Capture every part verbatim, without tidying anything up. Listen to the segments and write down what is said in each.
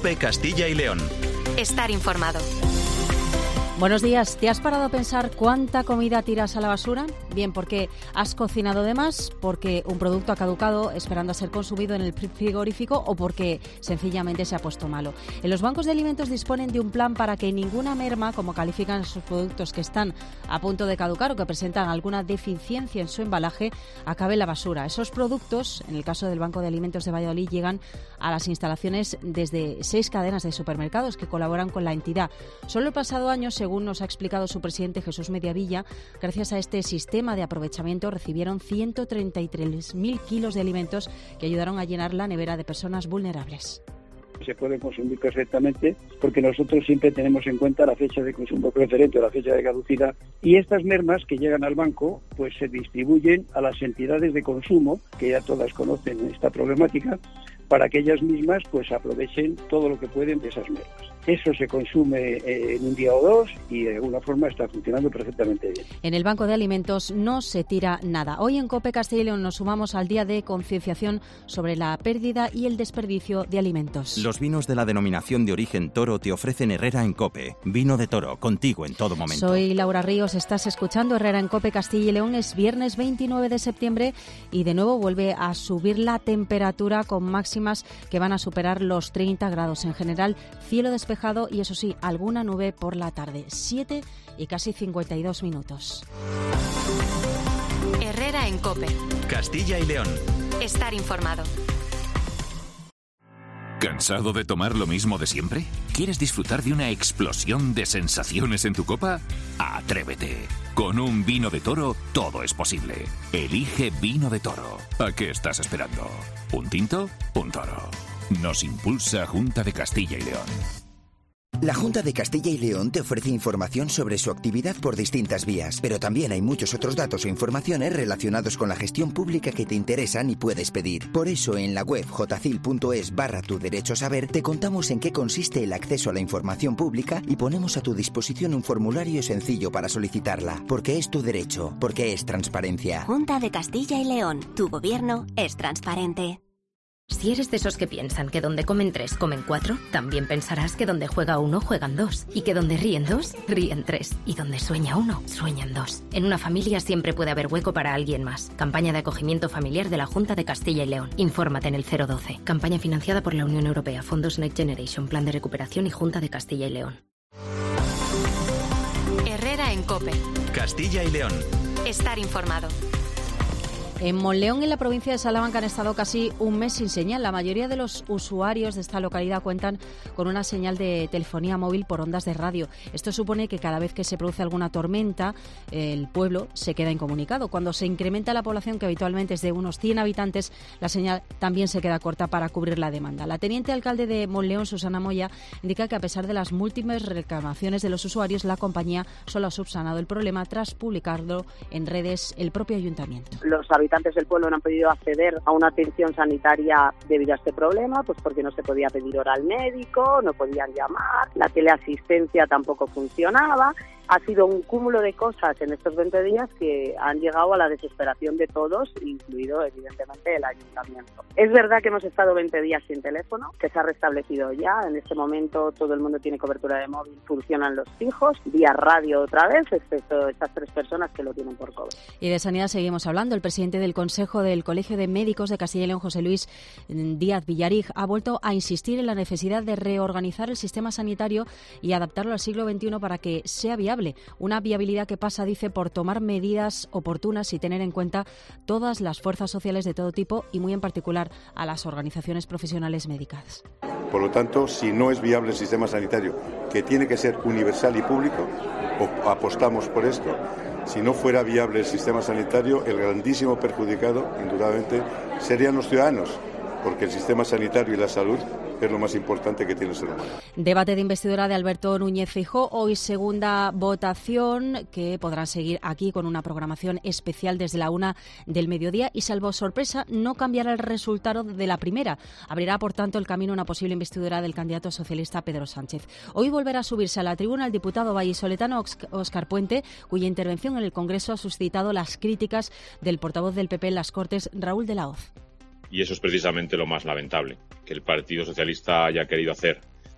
COPE Castilla y León. Estar informado. Buenos días. ¿Te has parado a pensar cuánta comida tiras a la basura? Bien, porque has cocinado de más, porque un producto ha caducado esperando a ser consumido en el frigorífico o porque sencillamente se ha puesto malo. En los bancos de alimentos disponen de un plan para que ninguna merma, como califican esos productos que están a punto de caducar o que presentan alguna deficiencia en su embalaje, acabe en la basura. Esos productos, en el caso del Banco de Alimentos de Valladolid, llegan a las instalaciones desde seis cadenas de supermercados que colaboran con la entidad. Solo el pasado año, según nos ha explicado su presidente Jesús Mediavilla, gracias a este sistema de aprovechamiento recibieron ciento treinta y tres mil kilos de alimentos que ayudaron a llenar la nevera de personas vulnerables. Se puede consumir perfectamente porque nosotros siempre tenemos en cuenta la fecha de consumo preferente o la fecha de caducidad, y estas mermas que llegan al banco pues se distribuyen a las entidades de consumo, que ya todas conocen esta problemática, para que ellas mismas pues aprovechen todo lo que pueden de esas mermas. Eso se consume eh, en un día o dos y de alguna forma está funcionando perfectamente bien. En el Banco de Alimentos no se tira nada. Hoy en COPE Castilla y León nos sumamos al día de concienciación sobre la pérdida y el desperdicio de alimentos. Los vinos de la denominación de origen Toro te ofrecen Herrera en COPE. Vino de Toro, contigo en todo momento. Soy Laura Ríos, estás escuchando Herrera en COPE Castilla y León. Es viernes veintinueve de septiembre y de nuevo vuelve a subir la temperatura con máximas que van a superar los treinta grados. En general, cielo despejado y eso sí, alguna nube por la tarde. siete y casi cincuenta y dos minutos. Herrera en COPE. Castilla y León. Estar informado. ¿Cansado de tomar lo mismo de siempre? ¿Quieres disfrutar de una explosión de sensaciones en tu copa? ¡Atrévete! Con un vino de Toro todo es posible. Elige Vino de Toro. ¿A qué estás esperando? ¿Un tinto? Un toro. Nos impulsa Junta de Castilla y León. La Junta de Castilla y León te ofrece información sobre su actividad por distintas vías, pero también hay muchos otros datos o informaciones relacionados con la gestión pública que te interesan y puedes pedir. Por eso, en la web jocil.es barra tu derecho a saber, te contamos en qué consiste el acceso a la información pública y ponemos a tu disposición un formulario sencillo para solicitarla. Porque es tu derecho, porque es transparencia. Junta de Castilla y León. Tu gobierno es transparente. Si eres de esos que piensan que donde comen tres, comen cuatro, también pensarás que donde juega uno, juegan dos. Y que donde ríen dos, ríen tres. Y donde sueña uno, sueñan dos. En una familia siempre puede haber hueco para alguien más. Campaña de acogimiento familiar de la Junta de Castilla y León. Infórmate en el cero doce. Campaña financiada por la Unión Europea, Fondos Next Generation, Plan de Recuperación y Junta de Castilla y León. Herrera en COPE. Castilla y León. Estar informado. En Monleón, en la provincia de Salamanca, han estado casi un mes sin señal. La mayoría de los usuarios de esta localidad cuentan con una señal de telefonía móvil por ondas de radio. Esto supone que cada vez que se produce alguna tormenta, el pueblo se queda incomunicado. Cuando se incrementa la población, que habitualmente es de unos cien habitantes, la señal también se queda corta para cubrir la demanda. La teniente alcalde de Monleón, Susana Moya, indica que a pesar de las múltiples reclamaciones de los usuarios, la compañía solo ha subsanado el problema tras publicarlo en redes el propio ayuntamiento. Los habitantes del pueblo no han podido acceder a una atención sanitaria debido a este problema, pues porque no se podía pedir hora al médico, no podían llamar, la teleasistencia tampoco funcionaba. Ha sido un cúmulo de cosas en estos veinte días que han llegado a la desesperación de todos, incluido evidentemente el ayuntamiento. Es verdad que hemos estado veinte días sin teléfono, que se ha restablecido ya. En este momento todo el mundo tiene cobertura de móvil, funcionan los fijos, vía radio otra vez, excepto estas tres personas que lo tienen por cobre. Y de sanidad seguimos hablando. El presidente del Consejo del Colegio de Médicos de Castilla y León, José Luis Díaz Villarig, ha vuelto a insistir en la necesidad de reorganizar el sistema sanitario y adaptarlo al siglo veintiuno para que sea viable. Una viabilidad que pasa, dice, por tomar medidas oportunas y tener en cuenta todas las fuerzas sociales de todo tipo y muy en particular a las organizaciones profesionales médicas. Por lo tanto, si no es viable el sistema sanitario, que tiene que ser universal y público, o apostamos por esto. Si no fuera viable el sistema sanitario, el grandísimo perjudicado, indudablemente, serían los ciudadanos, porque el sistema sanitario y la salud es lo más importante que tiene el ser humano. Debate de investidura de Alberto Núñez Feijóo. Hoy segunda votación que podrán seguir aquí con una programación especial desde la una del mediodía y, salvo sorpresa, no cambiará el resultado de la primera. Abrirá, por tanto, el camino a una posible investidura del candidato socialista Pedro Sánchez. Hoy volverá a subirse a la tribuna el diputado vallisoletano Óscar Puente, cuya intervención en el Congreso ha suscitado las críticas del portavoz del P P en las Cortes, Raúl de la Hoz. Y eso es precisamente lo más lamentable, que el Partido Socialista haya querido hacer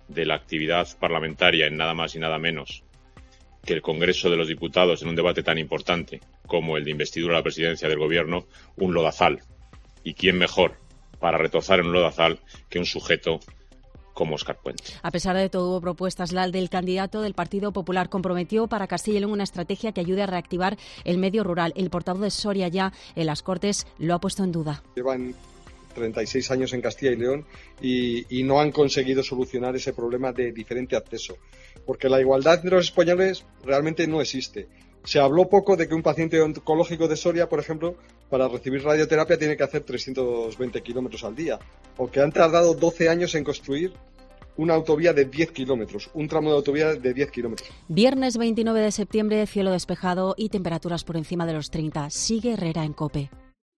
de la actividad parlamentaria en nada más y nada menos que el Congreso de los Diputados en un debate tan importante como el de investidura a la presidencia del Gobierno, un lodazal. ¿Y quién mejor para retozar en un lodazal que un sujeto como Óscar Puente? A pesar de todo, hubo propuestas. La del candidato del Partido Popular comprometió para Castilla y León una estrategia que ayude a reactivar el medio rural. El portavoz de Soria ya en las Cortes lo ha puesto en duda. Llevan treinta y seis años en Castilla y León y, y no han conseguido solucionar ese problema de diferente acceso, porque la igualdad entre los españoles realmente no existe. Se habló poco de que un paciente oncológico de Soria, por ejemplo, para recibir radioterapia tiene que hacer trescientos veinte kilómetros al día, o que han tardado doce años en construir una autovía de diez kilómetros, un tramo de autovía de diez kilómetros. Viernes veintinueve de septiembre, cielo despejado y temperaturas por encima de los treinta. Sigue Herrera en COPE.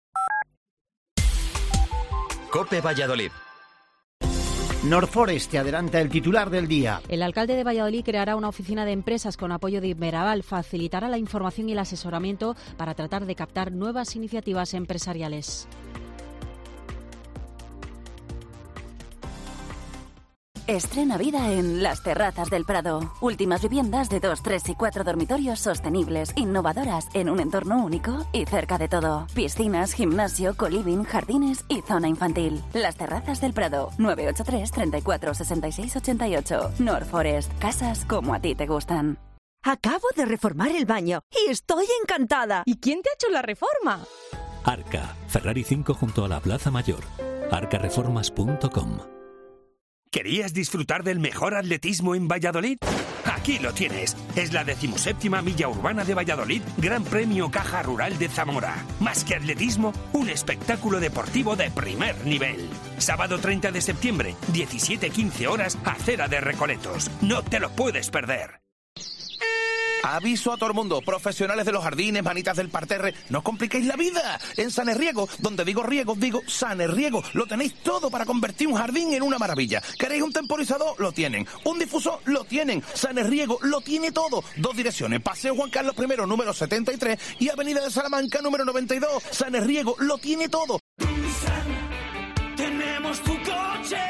COPE Valladolid. Norforest te adelanta el titular del día. El alcalde de Valladolid creará una oficina de empresas con apoyo de Inmeraval. Facilitará la información y el asesoramiento para tratar de captar nuevas iniciativas empresariales. Estrena vida en Las Terrazas del Prado. Últimas viviendas de dos, tres y cuatro dormitorios sostenibles, innovadoras, en un entorno único y cerca de todo. Piscinas, gimnasio, coliving, jardines y zona infantil. Las Terrazas del Prado. nueve ocho tres, treinta y cuatro, sesenta y seis, ochenta y ocho. Norforest. Casas como a ti te gustan. Acabo de reformar el baño y estoy encantada. ¿Y quién te ha hecho la reforma? Arca. Ferrari cinco junto a la Plaza Mayor. arca reformas punto com. ¿Querías disfrutar del mejor atletismo en Valladolid? Aquí lo tienes. Es la decimoséptima Milla Urbana de Valladolid, Gran Premio Caja Rural de Zamora. Más que atletismo, un espectáculo deportivo de primer nivel. Sábado treinta de septiembre, diecisiete quince horas, Acera de Recoletos. No te lo puedes perder. Aviso a todo el mundo, profesionales de los jardines, manitas del parterre, no os compliquéis la vida. En Sanerriego, donde digo riego, digo Sanerriego, lo tenéis todo para convertir un jardín en una maravilla. ¿Queréis un temporizador? Lo tienen. ¿Un difusor? Lo tienen. Sanerriego lo tiene todo. Dos direcciones, Paseo Juan Carlos I, número setenta y tres y Avenida de Salamanca, número noventa y dos. Sanerriego lo tiene todo. Dursan, tenemos tu coche.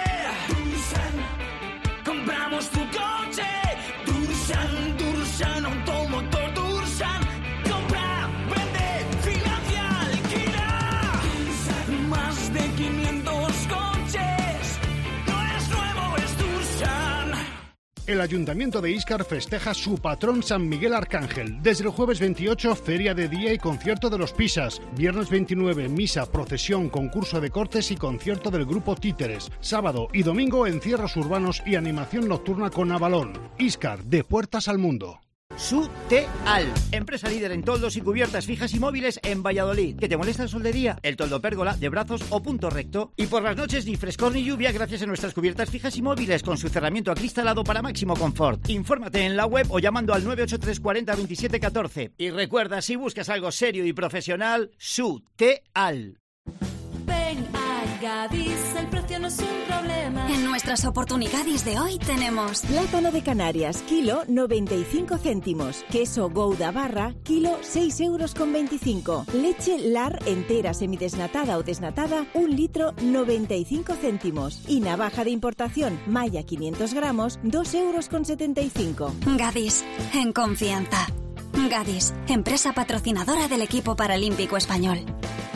Dursan, compramos tu coche. Dursan, Dursan, automotor Dursan. Compra, vende, financia, alquila. Dursan, más de quinientos coches. No es nuevo, es Dursan. El Ayuntamiento de Íscar festeja su patrón San Miguel Arcángel. Desde el jueves veintiocho, feria de día y concierto de los Pisas. Viernes veintinueve, misa, procesión, concurso de cortes y concierto del grupo Títeres. Sábado y domingo, encierros urbanos y animación nocturna con Avalón. Íscar, de puertas al mundo. Suteal, empresa líder en toldos y cubiertas fijas y móviles en Valladolid. ¿Que te molesta el sol de día? El toldo pérgola, de brazos o punto recto. Y por las noches ni frescor ni lluvia gracias a nuestras cubiertas fijas y móviles con su cerramiento acristalado para máximo confort. Infórmate en la web o llamando al nueve ocho tres cuarenta, veintisiete catorce. Y recuerda, si buscas algo serio y profesional, Suteal. Ven a Gadis, el precio no es un problema. En nuestras oportunidades de hoy tenemos plátano de Canarias, kilo noventa y cinco céntimos. Queso Gouda barra, kilo seis euros con veinticinco. Leche Lar entera semidesnatada o desnatada, un litro noventa y cinco céntimos. Y navaja de importación Maya quinientos gramos, dos euros con setenta y cinco. Gadis, en confianza. Gadis, empresa patrocinadora del equipo paralímpico español.